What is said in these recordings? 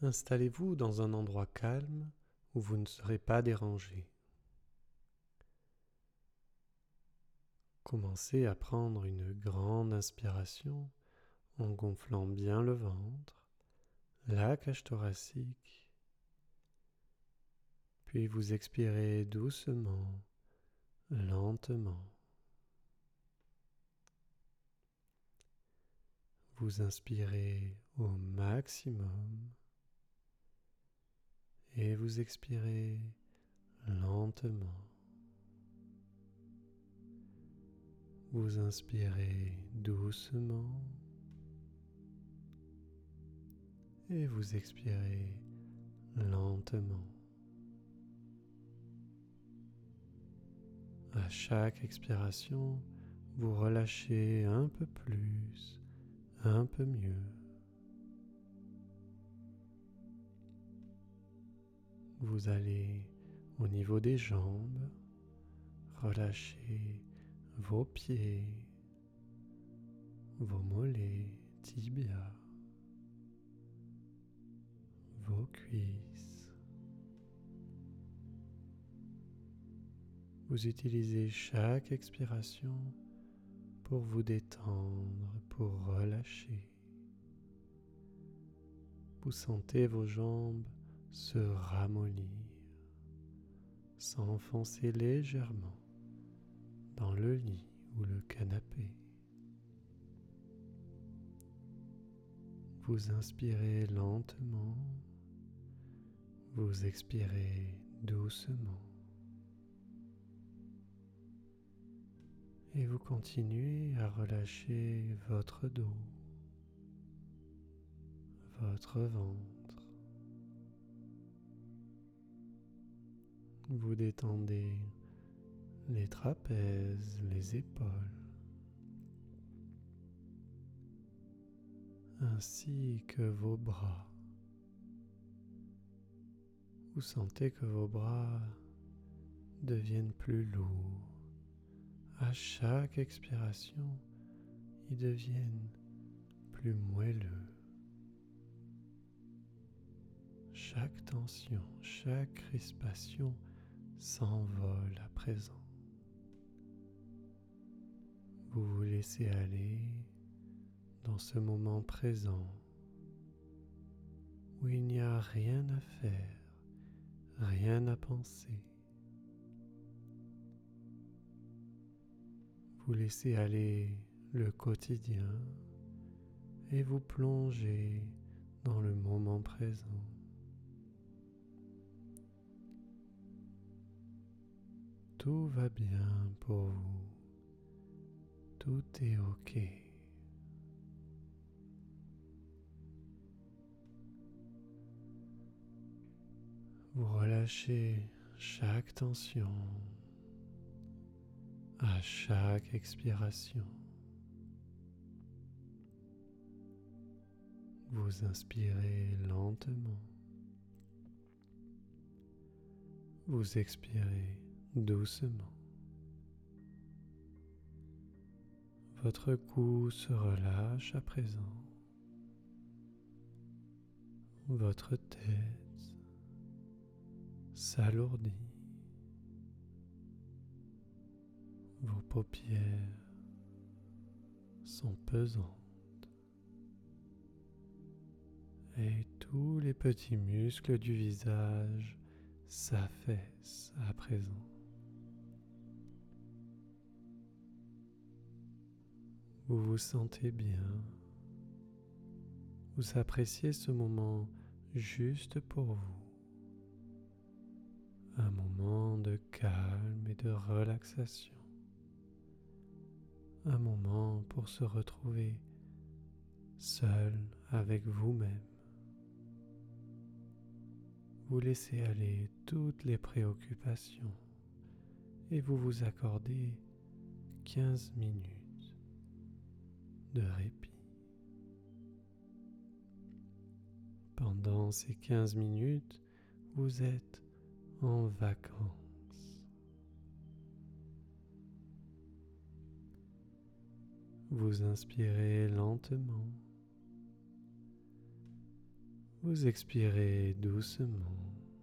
Installez-vous dans un endroit calme où vous ne serez pas dérangé. Commencez à prendre une grande inspiration en gonflant bien le ventre, la cage thoracique, puis vous expirez doucement, lentement. Vous inspirez au maximum et vous expirez lentement. Vous inspirez doucement et vous expirez lentement. À chaque expiration, vous relâchez un peu plus, un peu mieux. Vous allez au niveau des jambes, relâchez vos pieds, vos mollets, tibias, vos cuisses. Vous utilisez chaque expiration pour vous détendre, pour relâcher. Vous sentez vos jambes se ramollir, s'enfoncer légèrement dans le lit ou le canapé. Vous inspirez lentement, vous expirez doucement. Et vous continuez à relâcher votre dos, votre ventre. Vous détendez les trapèzes, les épaules, ainsi que vos bras. Vous sentez que vos bras deviennent plus lourds. À chaque expiration, ils deviennent plus moelleux. Chaque tension, chaque crispation s'envole à présent. Vous vous laissez aller dans ce moment présent où il n'y a rien à faire, rien à penser. Vous laissez aller le quotidien et vous plongez dans le moment présent. Tout va bien pour vous. Tout est OK. Vous relâchez chaque tension à chaque expiration. Vous inspirez lentement. Vous expirez doucement. Votre cou se relâche à présent. Votre tête s'alourdit. Vos paupières sont pesantes. Et tous les petits muscles du visage s'affaissent à présent. Vous vous sentez bien. Vous appréciez ce moment juste pour vous. Un moment de calme et de relaxation. Un moment pour se retrouver seul avec vous-même. Vous laissez aller toutes les préoccupations et vous vous accordez 15 minutes de répit. Pendant ces 15 minutes, vous êtes en vacances. Vous inspirez lentement. Vous expirez doucement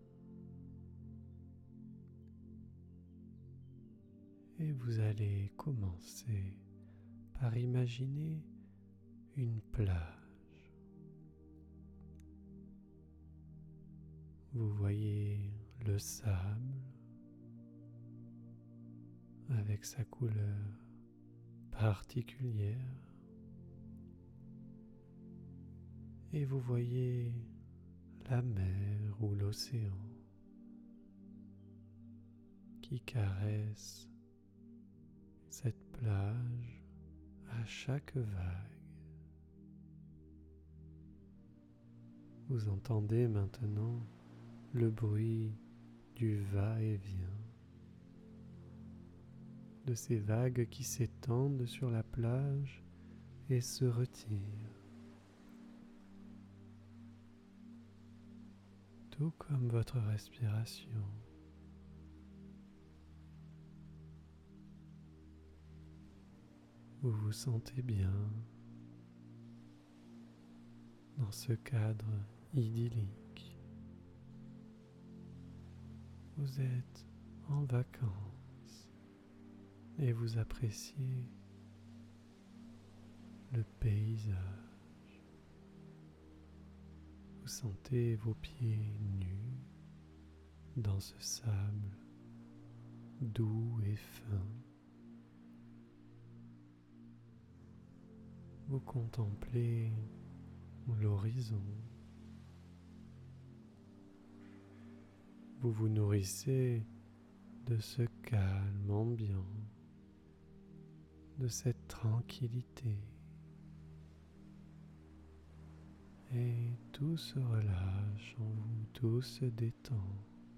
et vous allez commencer par imaginer une plage. Vous voyez le sable avec sa couleur particulière et vous voyez la mer ou l'océan qui caresse cette plage à chaque vague. Vous entendez maintenant le bruit du va-et-vient de ces vagues qui s'étendent sur la plage et se retirent. Tout comme votre respiration. Vous vous sentez bien dans ce cadre idyllique. Vous êtes en vacances et vous appréciez le paysage. Vous sentez vos pieds nus dans ce sable doux et fin. Vous contemplez l'horizon. Vous vous nourrissez de ce calme ambiant, de cette tranquillité. Et tout se relâche en vous, tout se détend.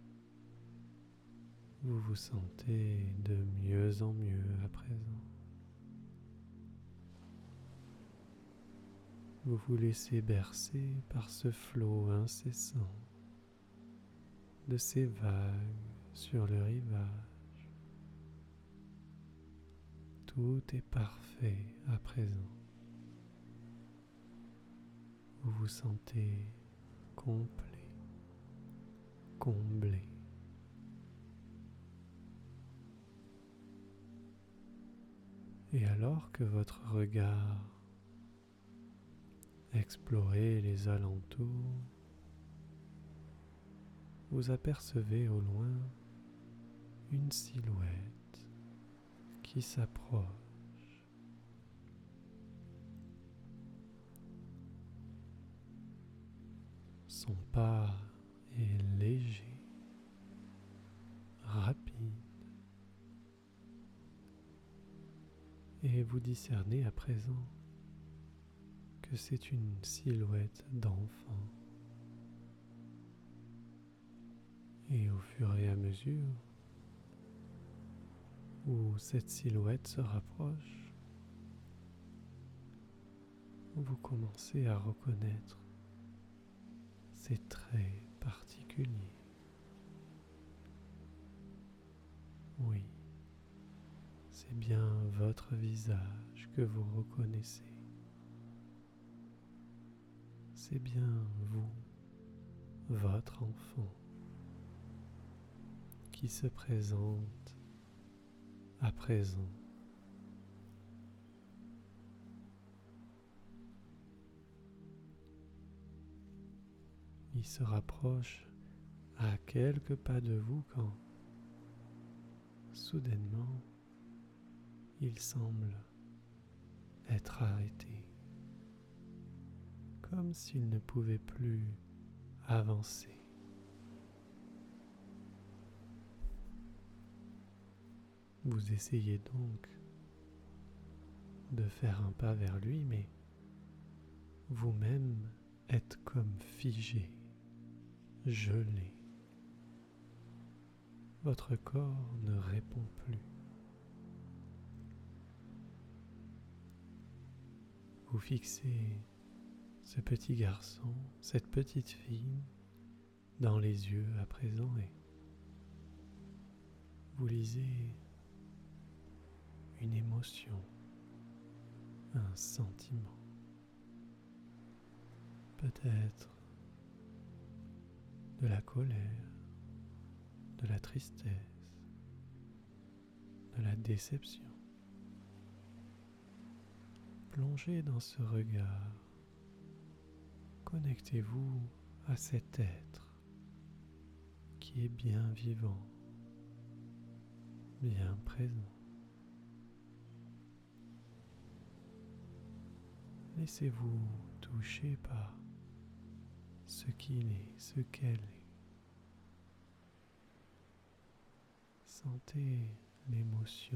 Vous vous sentez de mieux en mieux à présent. Vous vous laissez bercer par ce flot incessant de ces vagues sur le rivage. Tout est parfait à présent. Vous vous sentez complet, comblé. Et alors que votre regard explorait les alentours, vous apercevez au loin une silhouette qui s'approche. Son pas est léger, rapide, et vous discernez à présent que c'est une silhouette d'enfant. Et au fur et à mesure où cette silhouette se rapproche, vous commencez à reconnaître ses traits particuliers. Oui, c'est bien votre visage que vous reconnaissez. C'est bien vous, votre enfant, qui se présente à présent. Il se rapproche à quelques pas de vous quand, soudainement, il semble être arrêté, comme s'il ne pouvait plus avancer. Vous essayez donc de faire un pas vers lui, mais vous-même êtes comme figé, gelé. Votre corps ne répond plus. Vous fixez ce petit garçon, cette petite fille, dans les yeux à présent et vous lisez une émotion, un sentiment, peut-être de la colère, de la tristesse, de la déception. Plongez dans ce regard. Connectez-vous à cet être qui est bien vivant, bien présent. Laissez-vous toucher par ce qu'il est, ce qu'elle est. Sentez l'émotion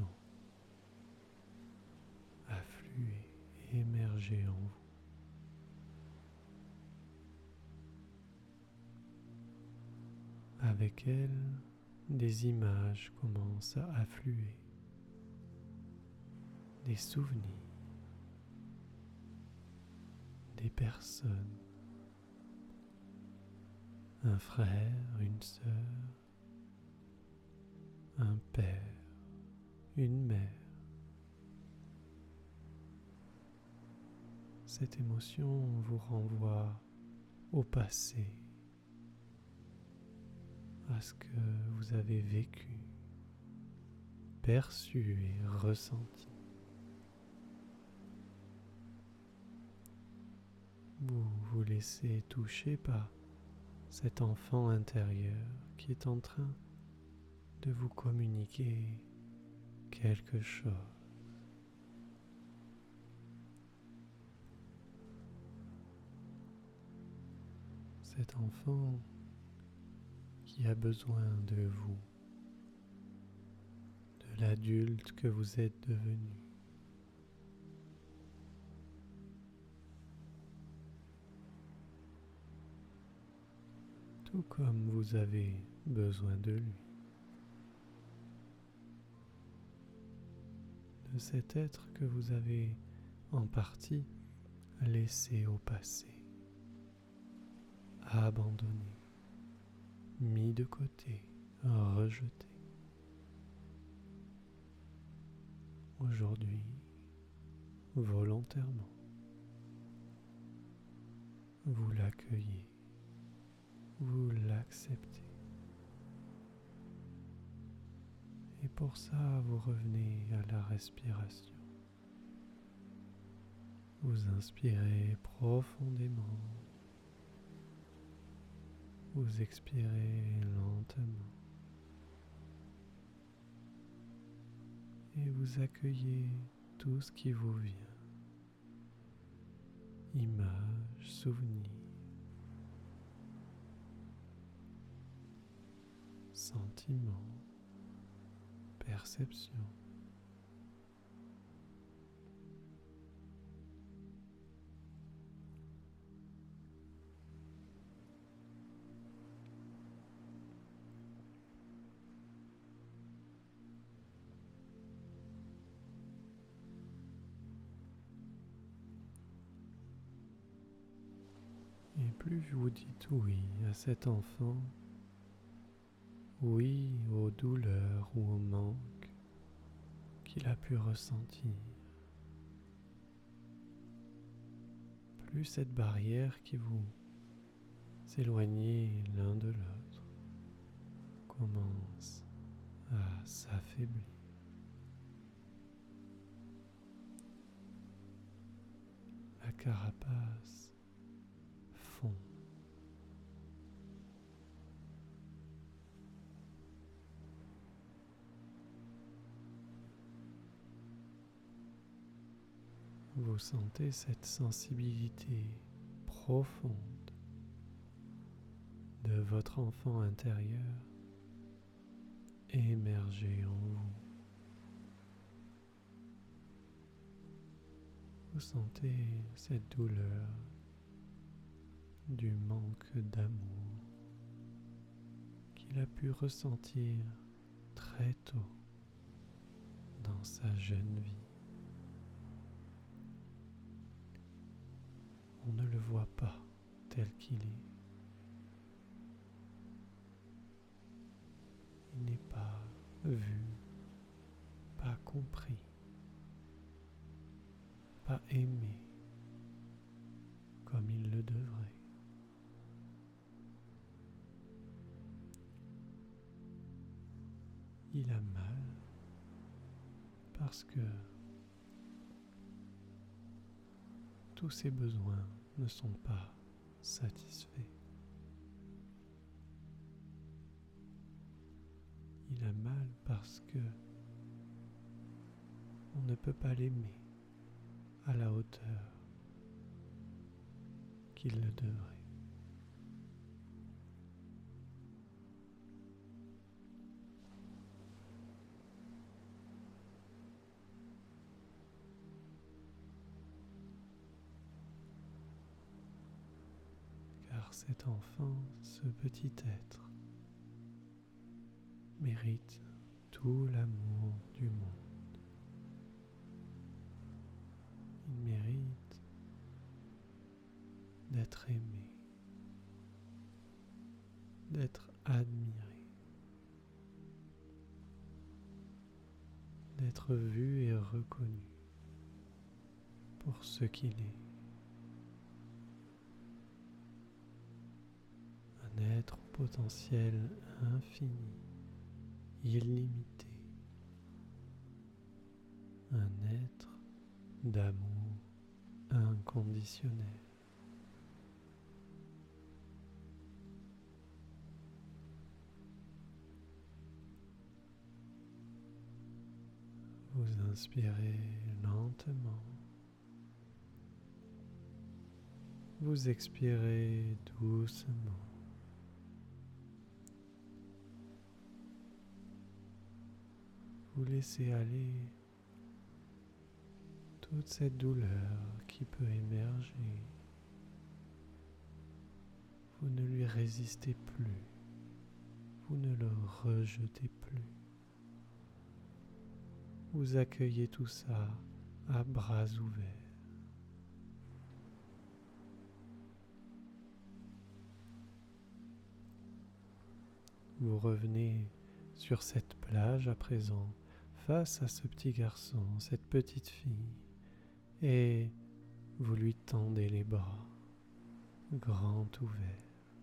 affluer et émerger en vous. Avec elle, des images commencent à affluer, des souvenirs, des personnes, un frère, une sœur, un père, une mère. Cette émotion vous renvoie au passé, à ce que vous avez vécu, perçu et ressenti. Vous vous laissez toucher par cet enfant intérieur qui est en train de vous communiquer quelque chose. Cet enfant qui a besoin de vous, de l'adulte que vous êtes devenu. Tout comme vous avez besoin de lui, de cet être que vous avez en partie laissé au passé, abandonné, mis de côté, rejeté. Aujourd'hui, volontairement, vous l'accueillez, vous l'acceptez. Et pour ça, vous revenez à la respiration. Vous inspirez profondément. Vous expirez lentement. Et vous accueillez tout ce qui vous vient. Images, souvenirs, sentiments, perceptions. Et plus vous dites oui à cet enfant, oui aux douleurs ou au manque qu'il a pu ressentir, plus cette barrière qui vous éloignez l'un de l'autre commence à s'affaiblir. La carapace fond. Vous sentez cette sensibilité profonde de votre enfant intérieur émerger en vous. Vous sentez cette douleur du manque d'amour qu'il a pu ressentir très tôt dans sa jeune vie. On ne le voit pas tel qu'il est. Il n'est pas vu, pas compris, pas aimé comme il le devrait. il a mal parce que tous ses besoins ne sont pas satisfaits. Il a mal parce que on ne peut pas l'aimer à la hauteur qu'il le devrait. Car cet enfant, ce petit être, mérite tout l'amour du monde. Il mérite d'être aimé, d'être admiré, d'être vu et reconnu pour ce qu'il est. Un être au potentiel infini, illimité. Un être d'amour inconditionnel. Vous inspirez lentement. Vous expirez doucement. Vous laissez aller toute cette douleur qui peut émerger. Vous ne lui résistez plus. Vous ne le rejetez plus. Vous accueillez tout ça à bras ouverts. Vous revenez sur cette plage à présent, face à ce petit garçon, cette petite fille, et vous lui tendez les bras, grands ouverts.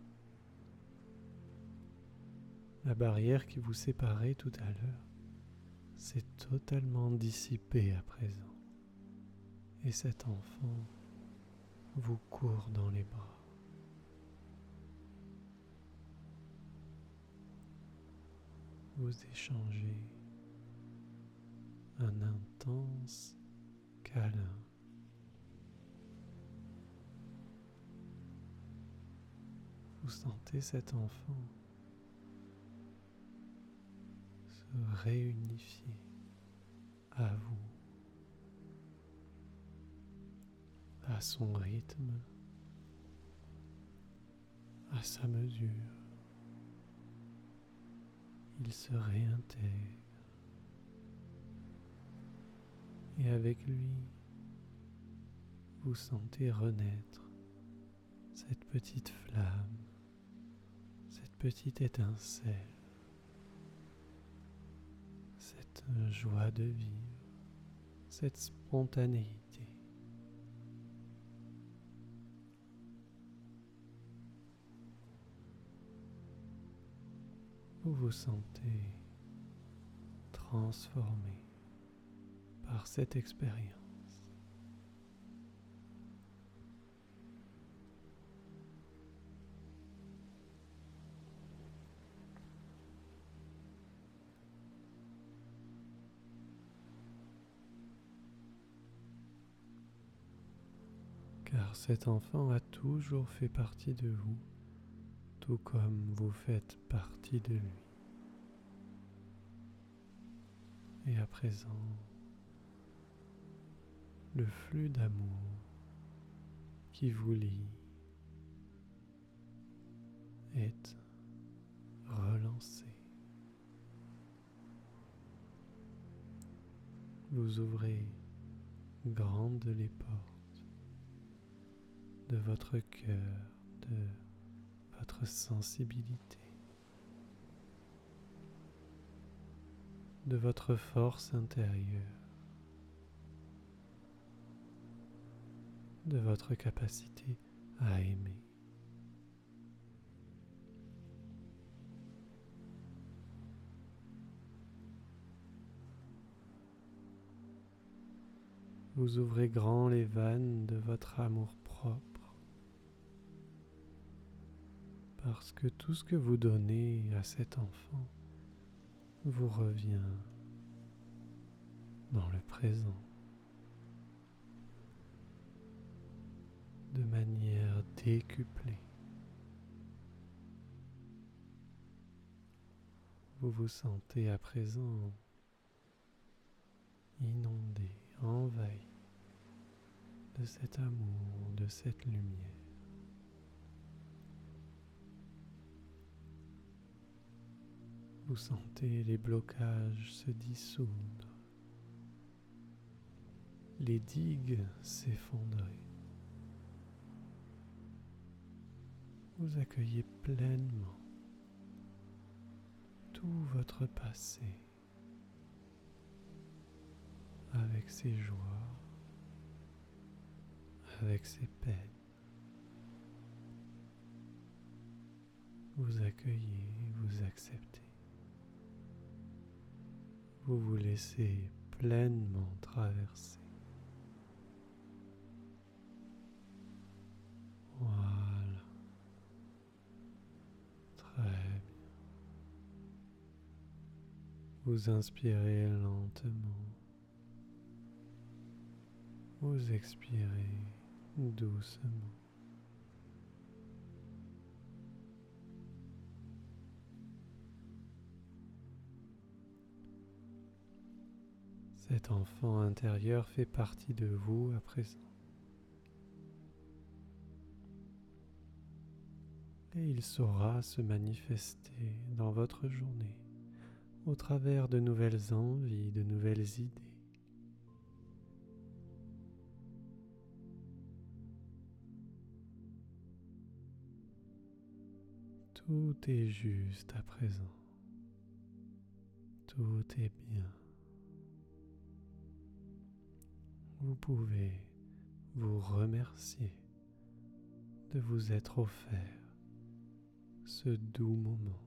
La barrière qui vous séparait tout à l'heure s'est totalement dissipée à présent, et cet enfant vous court dans les bras. Vous échangez un intense câlin. Vous sentez cet enfant se réunifier à vous, à son rythme, à sa mesure. Il se réintègre et avec lui, vous sentez renaître cette petite flamme, cette petite étincelle, cette joie de vivre, cette spontanéité. Vous vous sentez transformé par cette expérience. Car cet enfant a toujours fait partie de vous, tout comme vous faites partie de lui. Et à présent, le flux d'amour qui vous lie est relancé. Vous ouvrez grandes les portes de votre cœur, de votre sensibilité, de votre force intérieure, de votre capacité à aimer. vous ouvrez grand les vannes de votre amour-propre, parce que tout ce que vous donnez à cet enfant vous revient dans le présent de manière décuplée. Vous vous sentez à présent inondé, envahi de cet amour, de cette lumière. Vous sentez les blocages se dissoudre, les digues s'effondrer. Vous accueillez pleinement tout votre passé avec ses joies, avec ses peines. Vous accueillez, vous acceptez. Vous vous laissez pleinement traverser. Voilà. Très bien. Vous inspirez lentement. Vous expirez doucement. Cet enfant intérieur fait partie de vous à présent. Et il saura se manifester dans votre journée au travers de nouvelles envies, de nouvelles idées. Tout est juste à présent. Tout est bien. Vous pouvez vous remercier de vous être offert ce doux moment.